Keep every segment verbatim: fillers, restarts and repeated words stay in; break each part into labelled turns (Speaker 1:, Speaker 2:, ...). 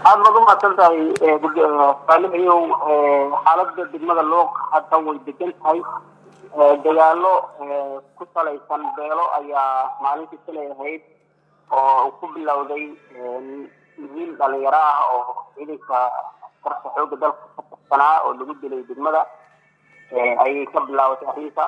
Speaker 1: aad baad u mahadsantahay saalixiyow xaaladda degmada Luuq hadda way degan tahay dagaalo ku salaysan beelo ayaa maalintii shalay ahayd oo ku bilowday wiil dhalinyaro ah oo ciidanka qarka xoogga dalka ka tirsanaa oo lagu dilay degmada ayay ka bilowday arrinta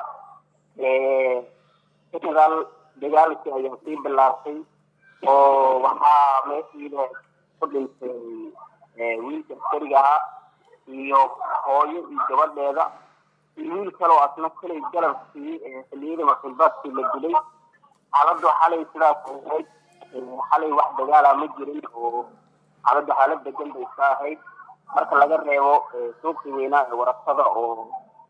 Speaker 1: dagaal dagaalkii ayaa sii bilaabtay oo waxaa meeshiida ku dhintay wiilka askariga ahaa iyo hooyo iyo gabadheeda wiil kale oo asna kale garabkii xilliyada maqalbaadkii la dilay xaaladdu xalay sidaas ahayd xalay wax dagaala ma jirin oo xaaladdu xaalad degan bay ka ahayd marka laga reebo suuqii weynaa ee warasada oo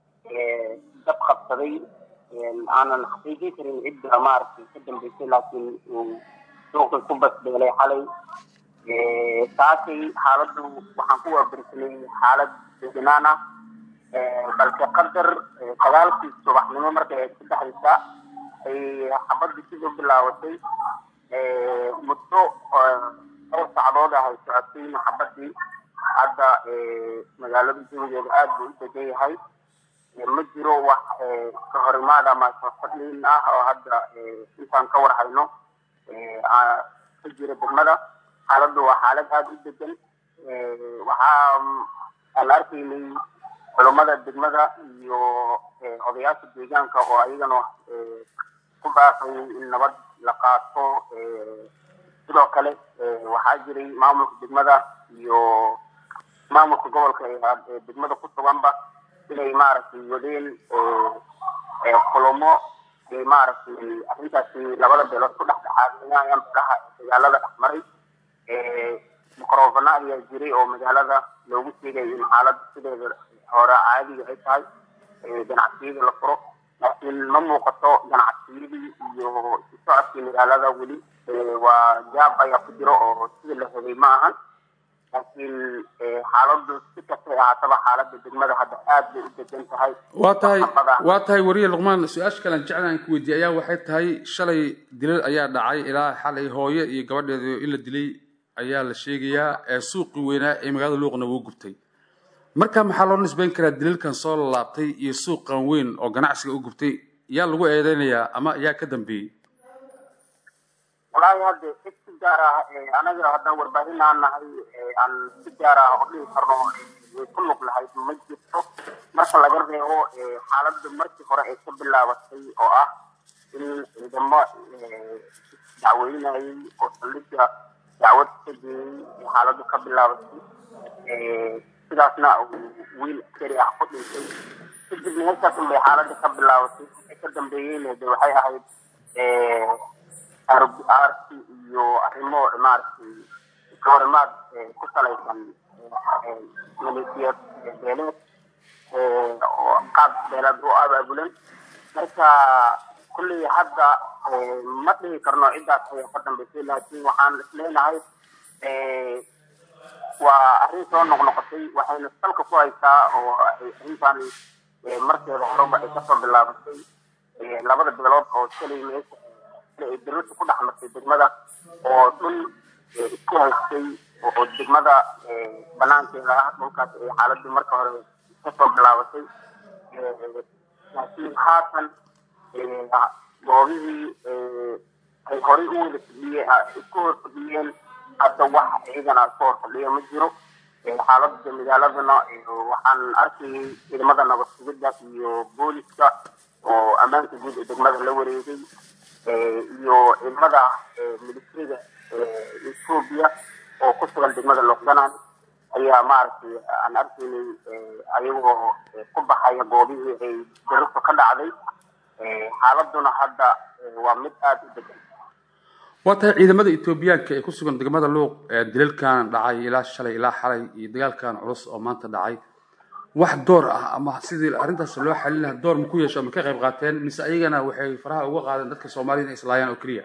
Speaker 1: dab qabsaday aanan xaqiijin karin cidda maaragtay ka dambeysay laakiin suuqii ku basbeelay xalay taasi xaaladdu waxaan ku waabirsanay xaalad deganaan ah balse qadar dagaalkii subaxnimo markay ahayd saddexdii saac ay xabadii dib u bilaabatay muddo dhowr saacadood ah ay socotay xabadii hadda magaalada jawigeeda aad buu u degan yahay ma jiro wax ka hor imaad ama fadliin ah oo hadda intaan ka war hayno ka jira degmada xaaladdu waa xaalad aad u degan waxaa aan arkaynay culamada degmada iyo odayaasha deegaanka oo ayagana ku baaqay in nabad la qaato sidoo kale waxaa jiray maamulka degmada iyo maamulka gobolka ee degmada ku suganba inay maaragtay wadeen kulamo ay maaragtay arrintaasi labada beelood ku dhexdhexaadinayaan beelaha dagaalada dhexmaray mikrofona ayaa jiray oo magaalada loogu sheegay in xaaladda sideeda hore caadiga ay tahay ganacsiyada la furo laakiin ma muuqato ganacsiyadii iyo socodkii magaalada weli waa jaab ayaa ku jiro oo sida la helay ma ahan laakiin xaaladdu si kastay ahaataba xaaladda degmada hadda aad bay u degan tahay
Speaker 2: waa tahay waa tahay wariye luqmaan su-aasha kale aan jeclaan ku weydiiyay ayaa waxay tahay shalay dilal ayaa dhacay ilaa xalay hooyo iyo gabadheeda in la dilay ayaa la sheegayaa ee suuqii weynaa ee magaalada Luuqna wuu gubtay marka maxaa loo nisbayn karaa dilalkan soo laabtay iyo suuqan weyn oo ganacsiga u gubtay yaa lagu eedeynayaa ama yaa ka dambeeyay
Speaker 1: walahi hadda si gaar ah anaga haddaan warbaahin aan nahay aan si gaar ah u dhihi karno way ku lug lahayd ma jirto marka laga reebo xaaladda markii hore ay ka bilaabatay oo ah in ciidamo dacweynayay oo saldhigga dacwad ka geeyey xaaladdu ka bilaabatay sidaasna wiil askari ah ku dhintay kadib meeshaas unbay xaaladda ka bilaabatay waxay ka dambeeyeyna de waxay ahayd arti iyo arrimo maaragtay kahorimaad ku salaysan maleesiyad beeleed oo qaab beeleed u abaabulan marka kulley hadda ma dhihi karno ciddaas ayaa ka dambeysay laakiin waxaan isleenahay waa arrin soo noqnoqotay waxayna salka ku haysaa oo arrintan markeeda horeba ay kasoo bilaabatay labada beelood oo shalay meesha dawladda ku dhex martay degmada oo dhul isku haystay oo degmada banaankeeda ah dhulkaas ay xaaladdu marka hore kasoo bilaabatay laakiin haatan goobihii ay horey u wada fadhiyeen isku hor fadhiyeen hadda wax iyagana isku hor fadhiya ma jiro xaaladda magaaladana waxaan arkayay ciidamada nabad sugidda iyo booliska oo ammaanka guud ee degmada la wareegay iyo ciidamada militariga Ethiopia oo ku sugan degmada Luuqdanaan ayaa maaragtay aan arkaynay ayagoo ku baxaya goobihii ay dirarku ka dhacday xaaladuna hadda waa mid aad u degan
Speaker 2: waa tahay ciidamada Etoobiyaanka ee ku sugan degmada Luuq ee dilalkan dhacay ilaa shalay ilaa xalay iyo dagaalkan culus oo maanta dhacay wax door ah ama sidii arrintaas loo xalin lahaa door ma ku yeesho ama ka qayb qaateen mise ayagana waxay faraha uga qaadeen dadka Soomaaliyeed islaayaan oo kaliya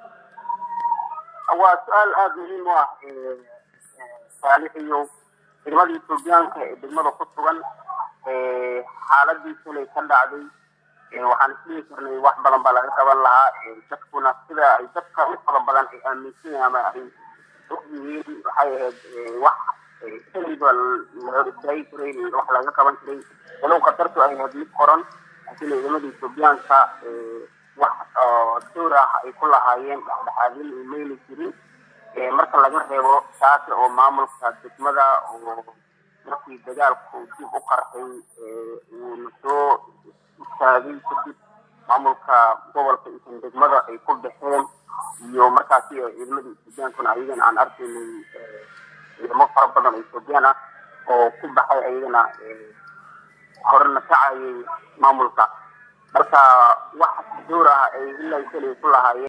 Speaker 1: waa su'aal aad muhiim u ah saalixiyo ciidamada Etoobiyaanka ee degmada ku sugan xaaladii shalay ka dhacday waxaan isleeyahay karnay wax badan baa laga qaban lahaa dadkuna sida ay dadka u fara badan ay aaminsan ama ay ogyihiin waxa waxay wax xilliba la hor istaagi jiray wax laga qaban jiray walow qatartu ay ahayd mid qoran laakiin ciidamada Itoobiyaanka wax door ah ay ku lahaayeen dhexdhexaadin iyo meel jirin marka laga reebo taasi oo maamulka degmada oo markii dagaalku dib u qarxay uu soo istaagay kadib maamulka gobolka iyo degmada ay ku dhaxeen iyo markaasi ciidamada Itoobiyaanka ayagana aan arkaynay ciidamo fara badan oo Itoobiyaan ah oo ku baxay ayagana horna kacayay maamulka marka wax door ah ay ilaa kale ku lahaayeen